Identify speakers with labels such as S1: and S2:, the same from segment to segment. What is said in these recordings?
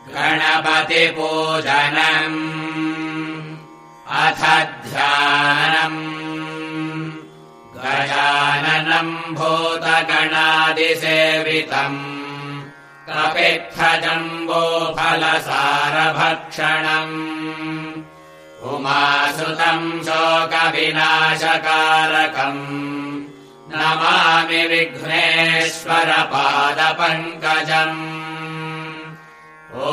S1: गणपतिपूजनम् अथ ध्यानम् गजाननम् भूतगणादिसेवितम् कपित्थजम्बूफलसारभक्षणम् उमासुतम् शोकविनाशकारकम् नमामि विघ्नेश्वरपादपङ्कजम् ॐ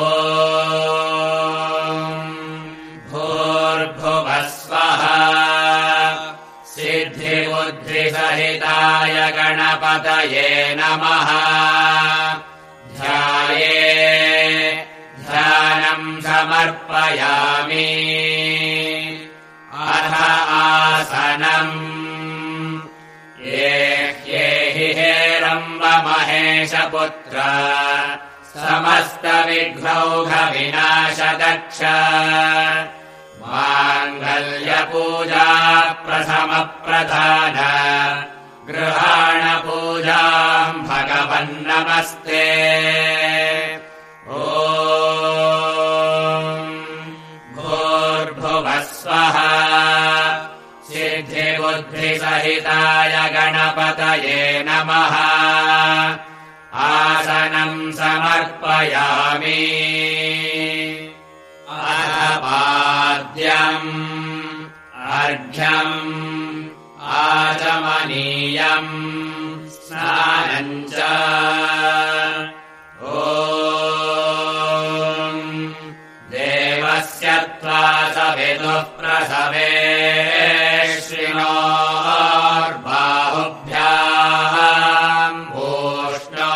S1: भूर्भुवः स्वः सिद्धिबुद्धिसहिताय गणपतये नमः ध्यानम् समर्पयामि अथ आसनम् ये हेरम्ब महेशपुत्र समस्तविघ्नौघविनाशदक्ष माङ्गल्यपूजा प्रथमप्रधान गृहाणपूजाम् भगवन्नमस्ते ॐ भूर्भुवः स्वः सिद्धिबुद्धिसहिताय गणपतये नमः आसनम् समर्पयामि पाद्यम् अर्घ्यम् आचमनीयम् स्नानम् च ॐ देवस्य त्वा सवितुः प्रसवे श्रिणोर्बाहुभ्याम् ऊष्णो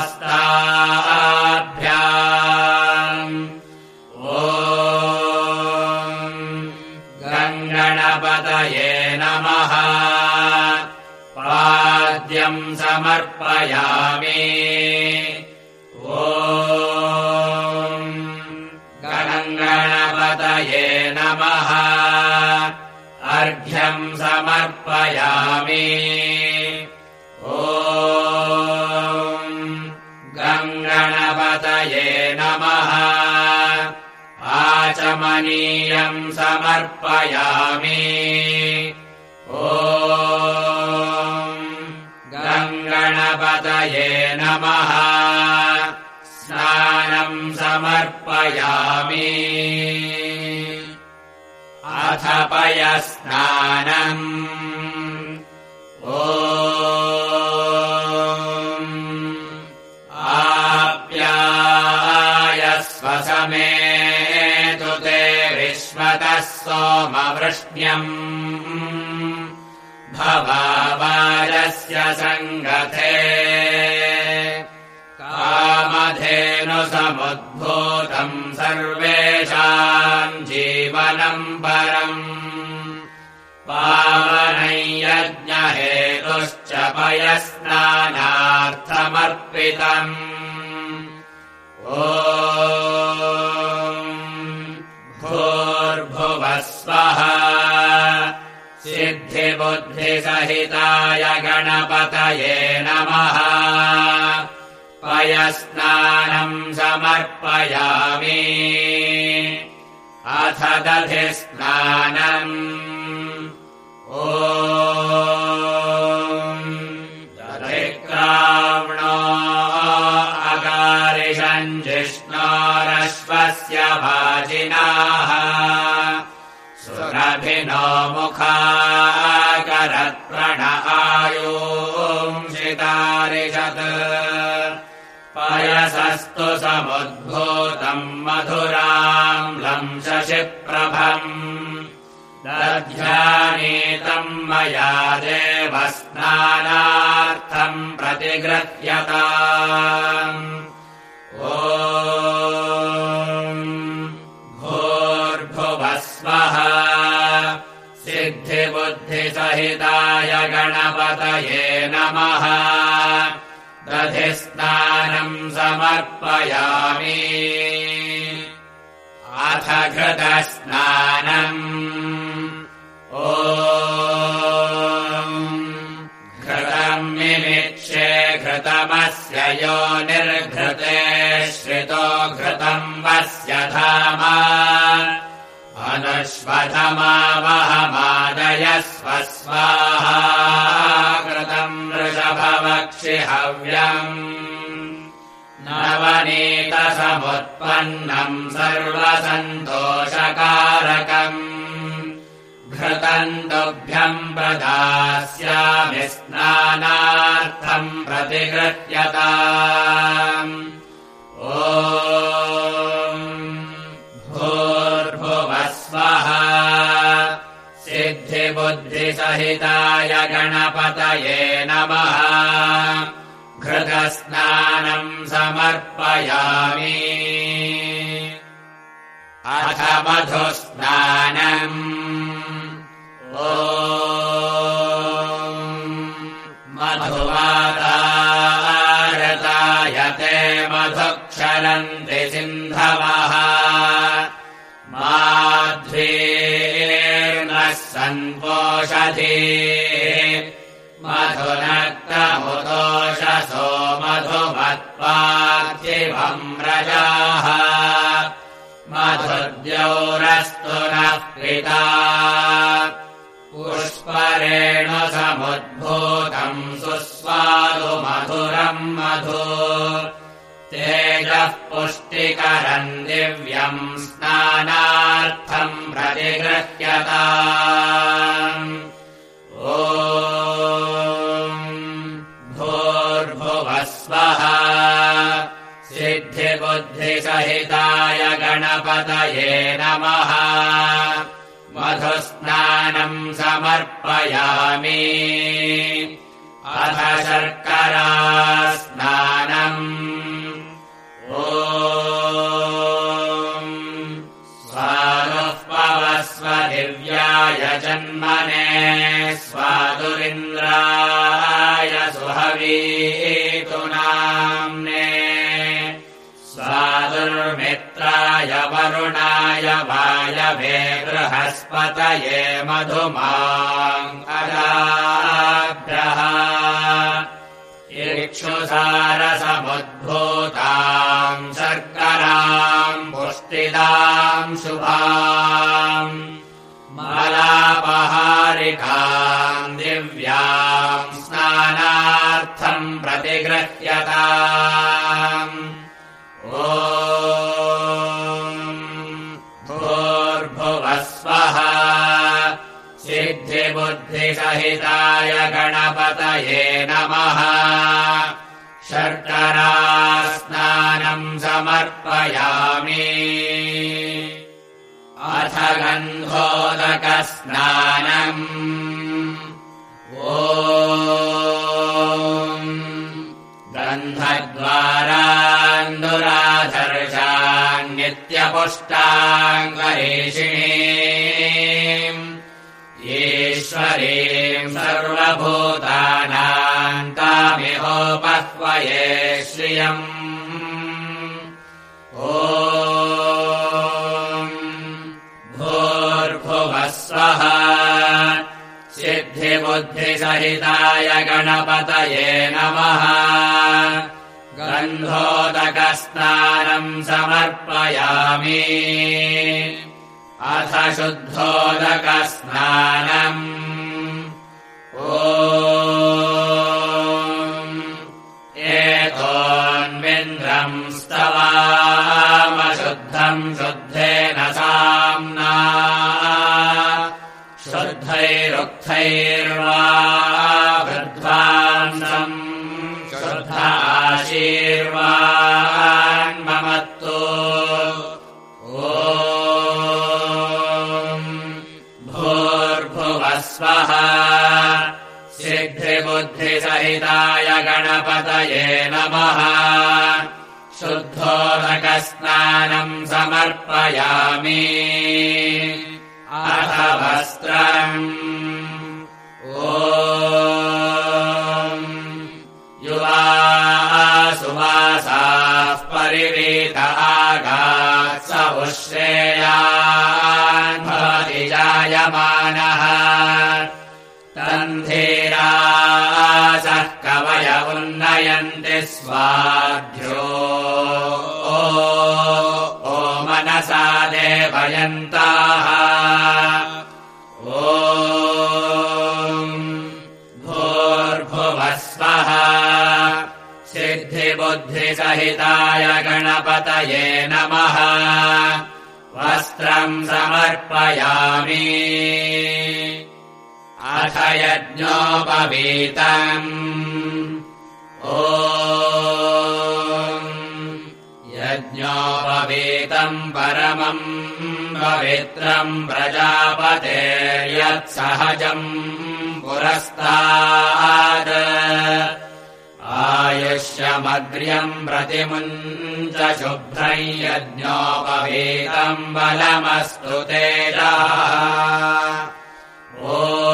S1: हस्ताभ्याम् ॐ गणपतये नमः पाद्यम् समर्पयामि ॐ गणपतये नमः अर्घ्यम् समर्पयामि ॐ गणपतये नमः आचमनीयम् समर्पयामि ॐ गणपतये नमः स्नानम् समर्पयामि अथ पयस्नानम् ॐ आप्यायस्व समेतु ते विश्वतः सोमवृष्ण्यम् भवावारस्य सङ्गते कामधेनुसमुद्भूतम् सर्वेषाम् जीवनम् परम् पावनम् यज्ञहेतुश्च पयस्नानार्थमर्पितम् ॐ भूर्भुवः स्वः सिद्धिबुद्धिसहिताय गणपतये नमः पयस्नानम् समर्पयामि अथ दधिस्नानम् ॐ दधिक्राव्णो अकारिषम् जिष्णोरश्वस्य भाजिनाः सुरभिनो मुखाकरत्प्रणआयूंषितारिषत् पयसस्तु समुद्भूतम् मधुराम्लम् शशिप्रभम् दध्यानीतम् मया देवस्नानार्थम् प्रतिगृह्यताम् ॐ भूर्भुवः स्वः सिद्धिबुद्धिसहिताय गणपतये नमः दधिस्नानम् समर्पयामि अथ घृतस्नानम् ॐ घृतम् मिमिक्षे घृतमस्य यो निर्घृते श्रितो घृतम् वस्य धामा अनुश्वधमावहमादयस्व स्वाहा घृतम् वृषभवक्षि हव्यम् नवनीतसमुत्पन्नम् सर्वसन्तोषकारकम् घृतम् तुभ्यम् प्रदास्यामि स्नानार्थम् प्रतिगृह्यताम् ॐ भूर्भुवः स्वः सिद्धिबुद्धिसहिताय गणपतये नमः घृतस्नानम् समर्पयामि अथ मधुस्नानम् ॐ मधुवातारतायते मधुक्षरन्ति सिन्धवः माध्वीर्नः सन्पोषधीः मधुनक्तमुदोषसो मधुमत्पार्थिवम् व्रजाः मधुद्यौरस्तु नः पिता पुष्परेणुसमुद्भूतम् सुस्वादु मधुरम् मधु तेजः पुष्टिकरम् दिव्यम् स्नानार्थम् प्रतिगृह्यताम् ॐ भूर्भुवः स्वः सिद्धिबुद्धिसहिताय गणपतये नमः मधुस्नानम् समर्पयामि अथ शर्करा स्नानम् ॐ स्वादुः पवस्व दिव्याय जन्मने स्वादुरिन्द्राय सुहवीतु नाम्ने स्वादुर्मित्राय वरुणाय वायवे बृहस्पतये मधुमाङ्गलाभ्यः इक्षुसारसमुद्भूताम् शर्कराम् पुष्टिदाम् शुभाम् मलापहारिकाम् दिव्याम् स्नानार्थम् प्रतिगृह्यताम् ॐ भूर्भुवः स्वः सिद्धिबुद्धिसहिताय गणपतये नमः शर्करा स्नानम् समर्पयामि अथ गन्धोदकस्नानम् ॐ गन्धद्वारान्दुराधर्षान्नित्यपुष्टाङ्गरीषिणीम् ईश्वरीम् सर्वभूतानाम् तामिहोपह्वये श्रियम् ॐ भूर्भुवः स्वः सिद्धिबुद्धिसहिताय गणपतये नमः गन्धोदकस्नानम् समर्पयामि अथ शुद्धोदकस्नानम् ॐ एतोऽन्विन्द्रम् स्तवामशुद्धम् शुद्धेन साम्ना शुद्धैरुक्थैर्वा वृद्ध्वांसम् शुद्ध आशीर्वान्ममत्तु ॐ भूर्भुवः स्वः सिद्धिबुद्धिसहिताय गणपतये नमः शुद्धोदकस्नानम् समर्पयामि अथ वस्त्रम् ॐ युवा सुवासाः परिवीत आगात् स उश्रेयान् भवति जायमानः तन्धीरासः कवय उन्नयन्ति स्वाध्यो सहसा देवयन्ताः ॐ भूर्भुवः स्वः सिद्धिबुद्धिसहिताय गणपतये नमः वस्त्रम् समर्पयामि अथ यज्ञोपवीतम् ॐ यज्ञोपवीतम् परमम् पवित्रम् प्रजापतेर्यत्सहजम् पुरस्तात् आयुष्यमग्र्यम् प्रतिमुञ्च शुभ्रम् यज्ञोपवीतम् बलमस्तु तेजः ॐ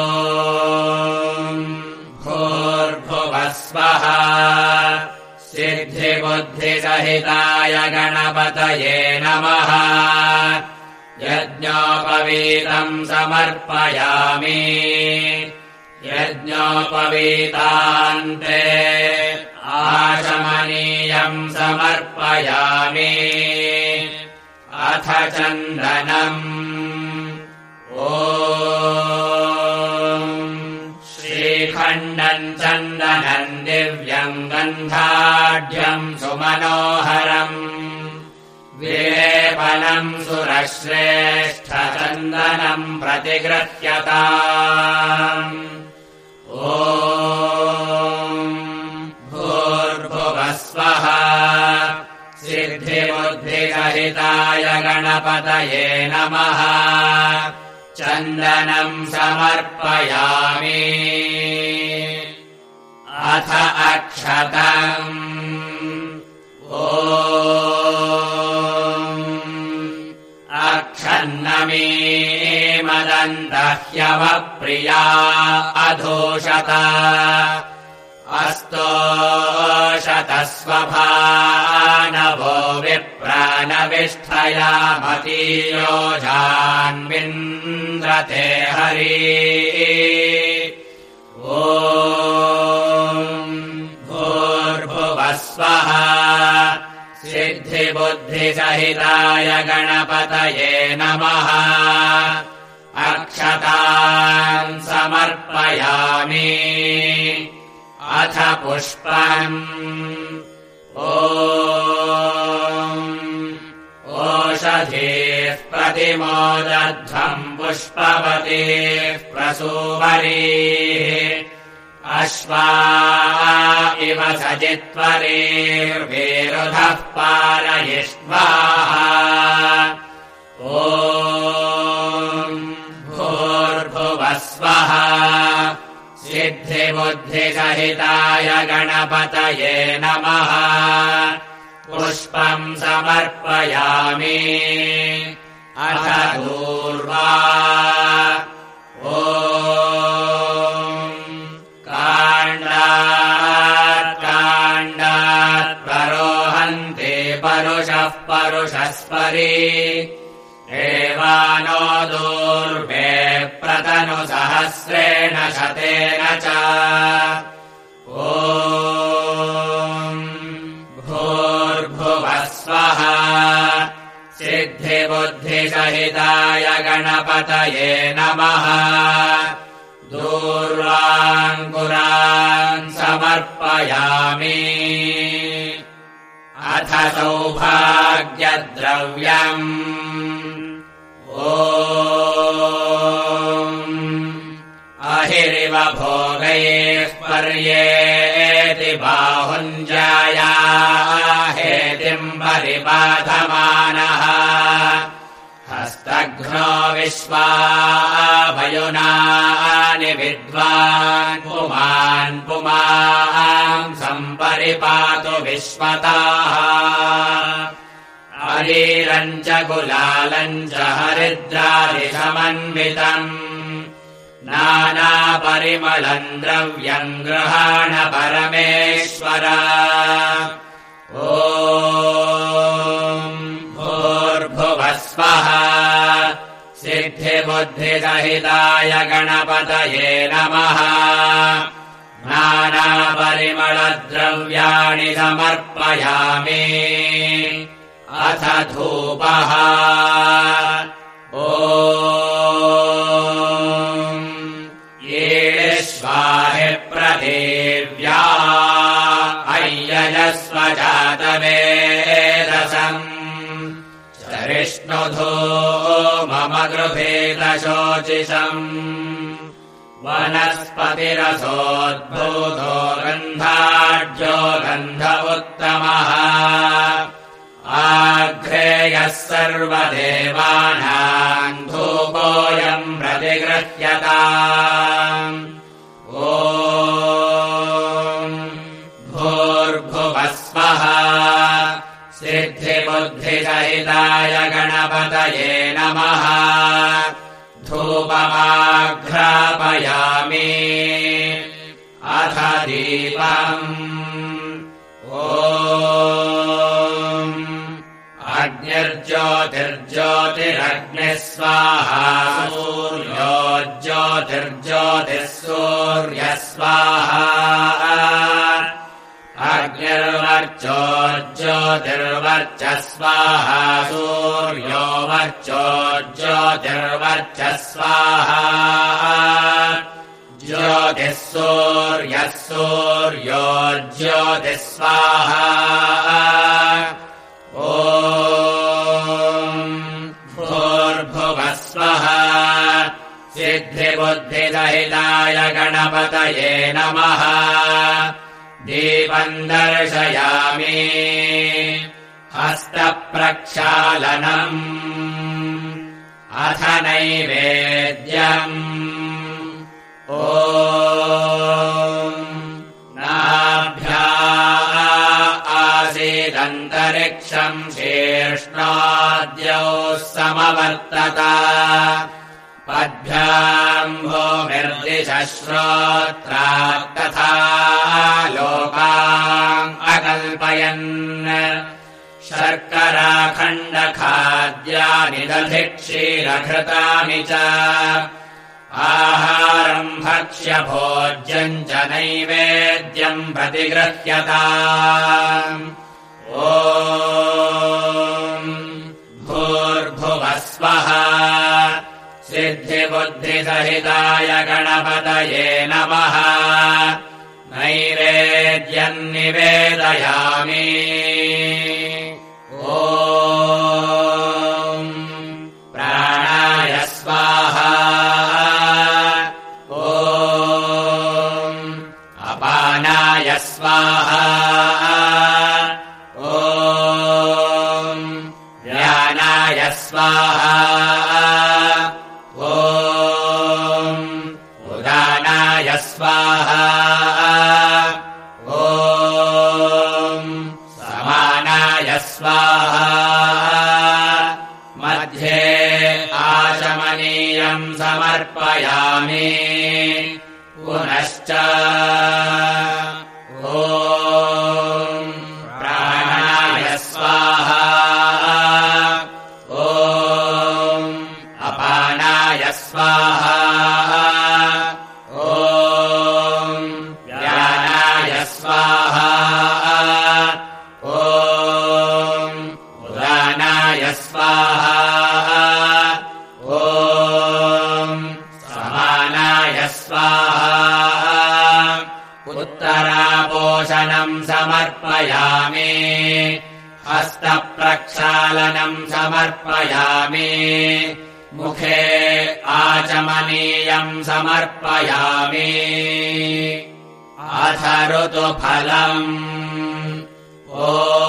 S1: भूर्भुवः स्वः सिद्धिबुद्धिसहिताय गणपतये नमः यज्ञोपवीतम् समर्पयामि यज्ञोपवीतान्ते आचमनीयम् समर्पयामि अथ चन्दनम् ॐ श्रीखण्डम् चन्दनम् दिव्यम् गन्धाढ्यम् सुमनोहरम् विलेपनम् सुरश्रेष्ठचन्दनम् प्रतिगृह्यताम् ॐ भूर्भुवः स्वः सिद्धिबुद्धिसहिताय गणपतये नमः चन्दनम् समर्पयामि अथ अक्षतम् ॐ अक्षन्नमी मदन्तह्यवप्रिया अधोषत अस्तोषतस्वभानवो विप्राणविष्ठयामतीयोजान्विन्द्रते हरि ॐ भूर्भुवः स्वः सिद्धिबुद्धिसहिताय गणपतये नमः अक्षतान् समर्पयामि अथ पुष्पम् ॐ ओषधीः प्रतिमोदध्वम् पुष्पवतीः प्रसूवरीः अश्वा इव सजित्वरीर्विरुधः पारयिष्वाः ॐ भूर्भुवः स्वः सिद्धिबुद्धिसहिताय गणपतये नमः पुष्पम् समर्पयामि अथ दूर्वा ॐ काण्डात् परोहन्ति परुषः परुषस्परी एवानो दूर्वे प्रतनुसहस्रेण शतेन च ॐ भूर्भुवः स्वः सिद्धिबुद्धिसहिताय गणपतये नमः दूर्वाङ्कुरान् समर्पयामि अथ सौभाग्यद्रव्यम् ॐ अहिरिव भोगैः पर्येति बाहुञ्जाया हेतिम् परिबाधमानः हस्तघ्नो विश्वाभयुनानि विद्वान् पुमान् पुमान् सम्परिपातु विश्वताः अरीरम् च गुलालम् च हरिद्रादिसमन्वितम् नानापरिमलम् द्रव्यम् गृहाण परमेश्वर ॐ भूर्भुवः स्वः सिद्धिबुद्धिसहिताय गणपतये नमः नानापरिमलद्रव्याणि समर्पयामि अथ धूपः ॐ येष्वाहि प्रदेव्या अय्यजस्व जातवेदसम् चरिष्णुधो मम गृभेदशोचिषम् वनस्पतिरसोद्भूतो गन्धाढ्यो गन्ध उत्तमः आघ्रेयः सर्वदेवानाम् धूपोऽयम् प्रतिगृह्यताम् ॐ भूर्भुवः स्वः सिद्धिबुद्धिसहिताय गणपतये नमः धूपमाघ्रापयामि अथ दीपम् ॐ अग्निर्ज्योतिर्ज्योतिरग्निः स्वाहा सूर्यो ज्योतिर्ज्योतिः सूर्यः स्वाहा अग्निर्वर्चो ज्योतिर्वर्चः स्वाहा सूर्यो वर्चो ज्योतिर्वर्चः स्वाहा ज्योतिः सूर्यः सूर्यो ज्योतिः स्वाहा ॐ भूर्भुवः स्वः सिद्धिबुद्धिसहिताय गणपतये नमः दीपम् दर्शयामि हस्तप्रक्षालनम् अथ नैवेद्यम् ॐ नाभ्या आसीदन्तरिक्षम् शीर्ष्णाद्यौ समवर्तत पद्भ्याम् भूमिर्दिशः श्रोत्रात् तथा लोकाम् अकल्पयन् शर्कराखण्डखाद्यानि दधि क्षीरघृतानि च आहारम् भक्ष्य भोज्यम् च नैवेद्यम् प्रतिगृह्यताम् ॐ भूर्भुवः स्वः सिद्धिबुद्धिसहिताय गणपतये नमः नैवेद्यम् निवेदयामि ॐ प्राणाय स्वाहा ॐ अपानाय स्वाहा ॐ व्यानाय स्वाहा ॐ उदानाय स्वाहा ॐ समानाय स्वाहा मध्ये आचमनीयम् समर्पयामि पुनश्च ॐ प्राणाय स्वाहा ॐ अपानाय स्वाहा ॐ व्यानाय स्वाहा ॐ उदानाय स्वाहा ॐ समानाय स्वाहा उत्तरापोषणम् समर्पयामि हस्तप्रक्षालनम् समर्पयामि मुखे आचमनीयम् समर्पयामि अथ ऋतुफलम् ॐ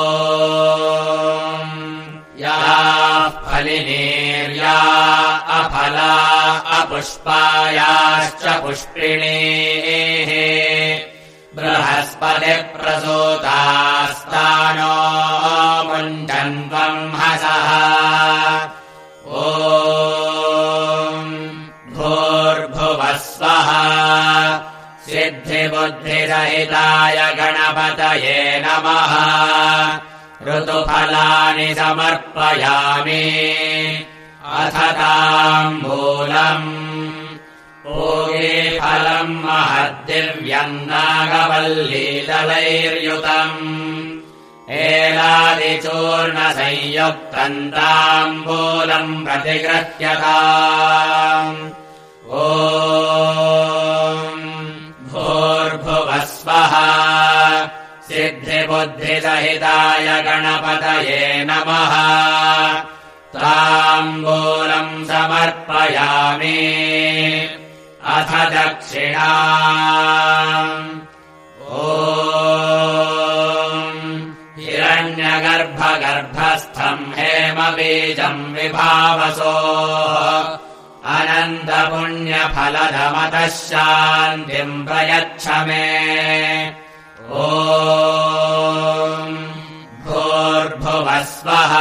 S1: याः फलिनीर्या अफला अपुष्पायाश्च पुष्पिणीः बृहस्पतिप्रसूतास्तानो मुञ्चन्त्वम् हसः ॐ भूर्भुवः स्वः सिद्धिबुद्धिसहिताय गणपतये नमः ऋतुफलानि समर्पयामि अथ ताम्बूलम् पूगीफलम् महद्दिव्यम् नागवल्लीदलैर्युतम् एलादिचूर्णसंयुक्तम् ताम्बूलम् प्रतिगृह्यताम् ॐ भूर्भुवस्वः सिद्धिबुद्धिसहिताय गणपतये नमः ताम्बूलम् समर्पयामि अथ दक्षिणा ॐ हिरण्यगर्भगर्भस्थम् हेमबीजम् विभावसो अनन्तपुण्यफलदमतः शान्तिम् प्रयच्छ मे ॐ भूर्भुवस्वः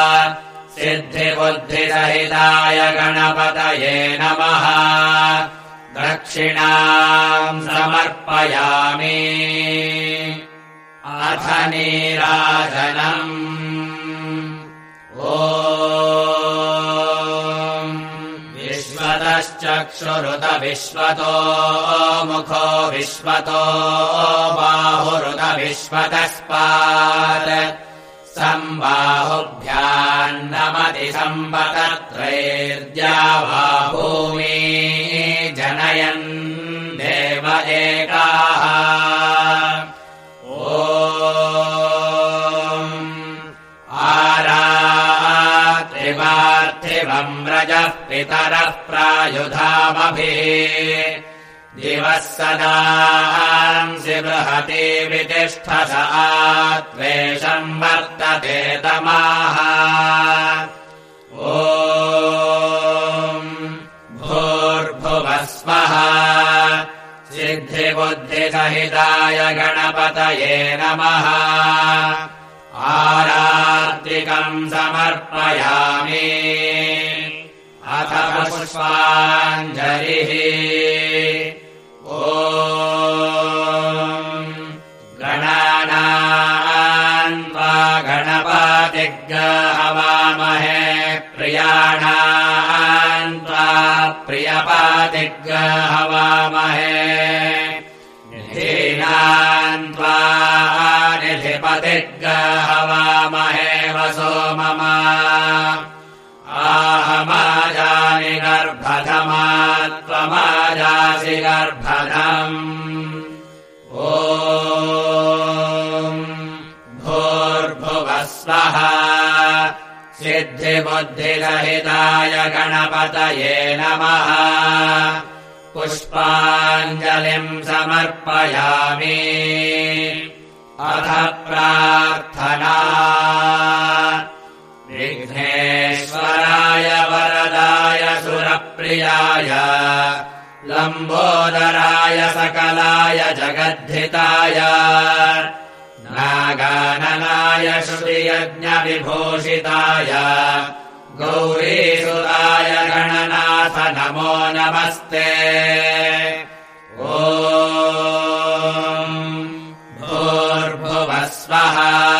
S1: सिद्धिबुद्धिसहिताय गणपतये नमः दक्षिणाम् समर्पयामि अथ नीराजनम् ॐ विश्वतश्चक्षुरुत विश्वतो मुखो विश्वतो बाहुरुत विश्वतस्पात् सम्बाहुभ्यान्नमति सम्पतत्रैर्द्या वा भूमि जनयन् देव एकाः ॐ आरात्रिपार्थिवम् रजः पितरः प्रायुधामभिः दिवः सदांसि बृहति वितिष्ठस आत्वेषम् वर्तते तमाः ॐ भूर्भुवस्वः सिद्धिबुद्धिसहिताय गणपतये नमः आरात्रिकम् समर्पयामि अथ पुष्पाञ्जलिः ॐ गणानाम् त्वा गणपतिग्रहवामहे प्रियाणाम् त्वा प्रियपतिग्रहवामहे निधीनाम् त्वा निधिपतिग्रहवामहे वसो मम आहमाजानि गर्भधमा त्वमाजासि गर्भधम् ॐ भूर्भुवस्वः सिद्धिबुद्धिसहिताय गणपतये नमः पुष्पाञ्जलिम् समर्पयामि अथ प्रार्थना विघ्नेश्वराय वरदाय सुरप्रियाय लम्बोदराय सकलाय जगद्धिताय नागाननाय श्रुतियज्ञविभूषिताय गौरीसुताय गणनाथ नमो नमस्ते ॐ भूर्भुवस्वः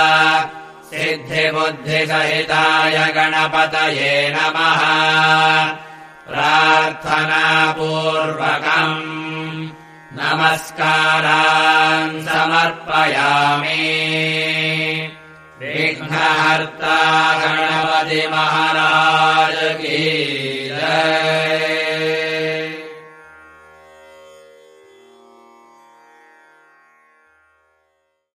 S1: सिद्धिबुद्धिसहिताय गणपतये नमः प्रार्थनापूर्वकम् नमस्कारान् समर्पयामि विघ्नहर्ता गणपति महाराज की जय।